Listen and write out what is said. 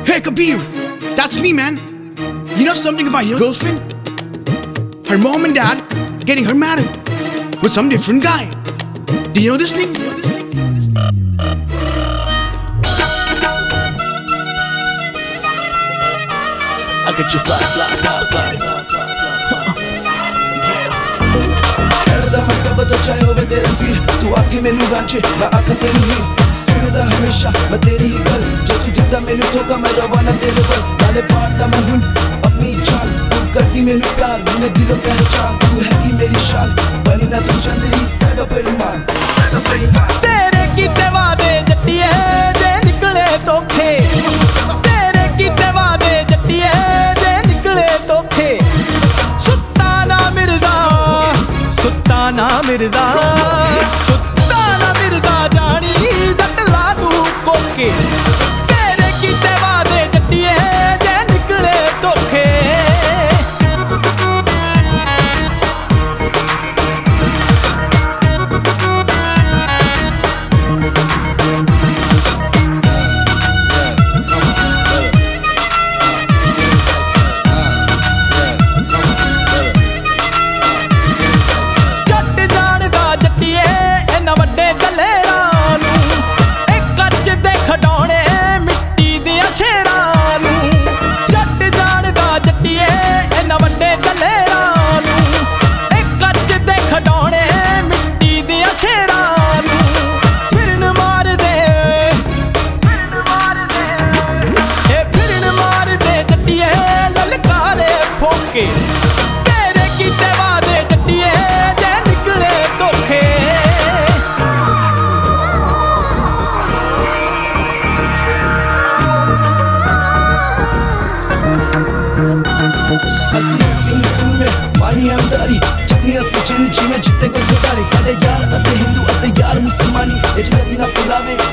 Hey Kabir, that's me, man. You know something about your girlfriend? Her mom and dad getting her married with some different guy. Do you know this thing? I'll get you fly. मैं सब तो चाहे होवे तेरे फिर तू आके मैनू रांचे मैं आखा तेरी ही सुनदा हमेशा मैं तेरी ही गल जो तू दिता मैनू धोखा मैं रवाना तेरे वल नाले फाड़दा मैं हुन अपनी जान तू करदी मैनू प्यार मैंने दिलों पहचान तू है कि मेरी शान बनी ना तू चंदरी साडा बेईमान तेरे कीते वादे जट्टिए जे निकले धोखे तेरे कीते वादे जट्टिए जे निकले धोखे सुल्ताना मिर्जा सुल्ताना मिर्जा जानी जट ला तू कोके तेरे कीते वादे जट्टिए जे निकले धोखे तेरे कीते वादे जट्टिए जे निकले धोखे सुन में मानी है उदारी जितनी असली जिंदगी में जितने को गुदारी साढ़े यार अते हिंदू अते यार मुसलमानी ये जगह ना पुलावे